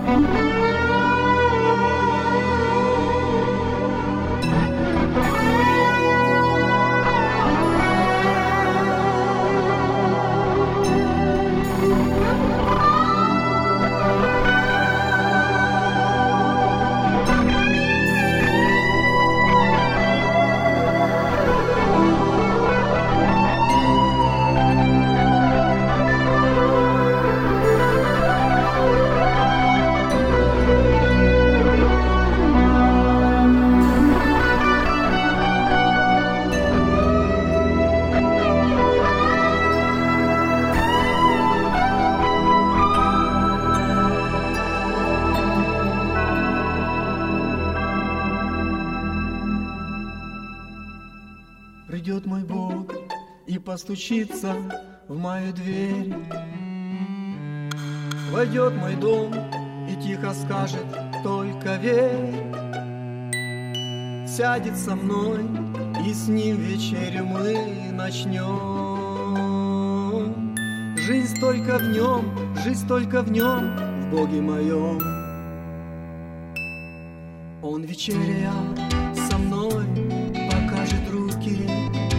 Придет мой Бог и постучится в мою дверь. Войдет в мой дом и тихо скажет: только верь. Сядет со мной, и с ним вечерю мы начнем. Жизнь только в нем, жизнь только в нем, в Боге моем. Он, вечеря со мной, покажет руки,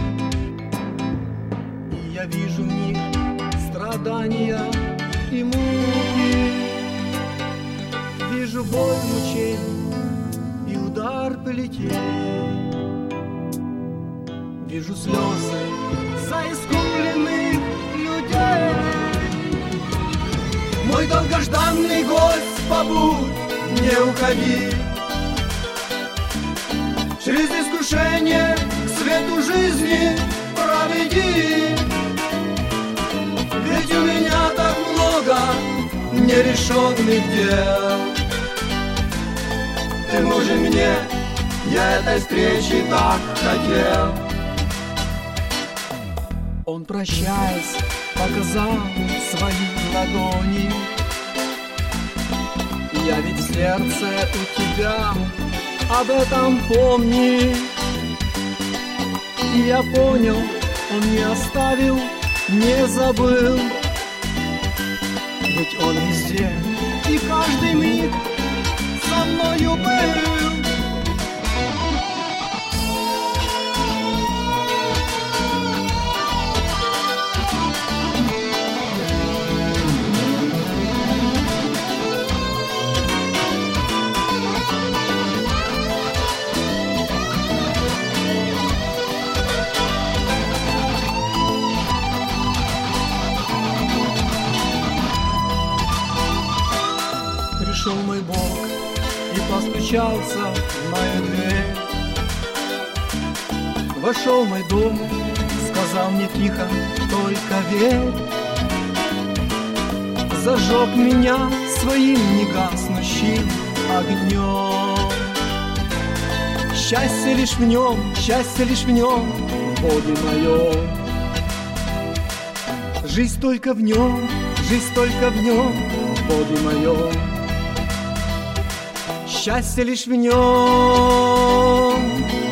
и я вижу в них страдания и муки. Вижу боль, мучений и удар плетей. Вижу слезы за искупленных людей. Мой долгожданный гость, побудь, не уходи. Через искушение к свету жизни проведи. Ведь у меня так много нерешенных дел. Ты нужен мне, я этой встречи так хотел. Он, прощаясь, показал свои ладони. Я ведь в сердце у тебя, об этом помни. И я понял, он не оставил, не забыл. Ведь он везде и каждый миг со мною был. Пришел мой Бог и постучался в мою дверь. Вошел в мой дом, сказал мне тихо: только верь. Зажег меня своим негаснущим огнем. Счастье лишь в нем, счастье лишь в нем, в Боге моем. Жизнь только в нем, жизнь только в нем, в Боге моем. Счастье лишь в нем.